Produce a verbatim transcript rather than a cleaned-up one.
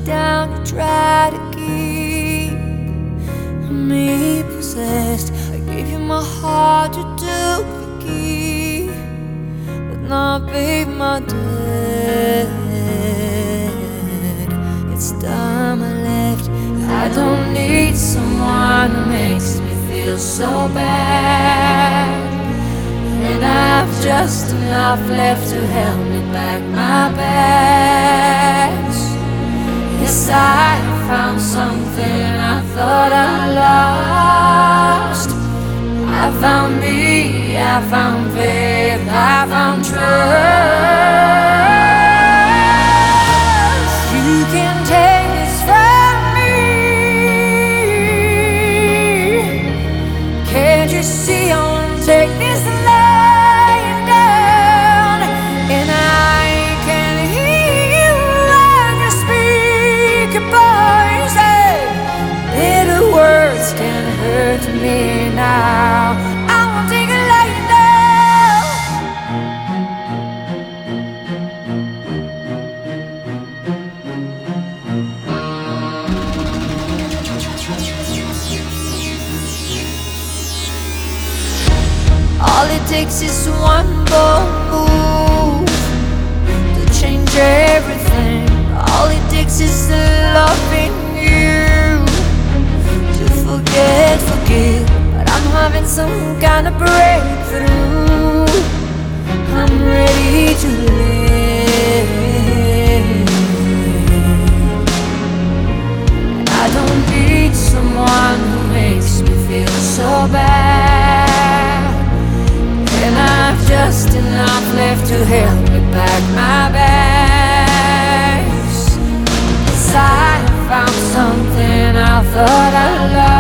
down, you try to keep me possessed. I gave you my heart, you took the key, but now, babe, my dead. It's time I left. I don't need someone who makes me feel so bad, and I've just enough left to help me pack my bags. Yes, I found something I thought I lost. I found me, I found faith, I found trust. You can take this from me. Can't you see I won't take this lying down? And I can hear you when you speak your poison. Little words can hurt me now. I won't take it lying down. All it takes is one bold move to change everything. All it takes is the loving you to forget, forgive. But I'm having some kind of breakthrough. I'm ready to live. And I don't need someone who makes me feel so bad, and I've just enough left to help me pack my bags. 'Cause I found something I thought I loved.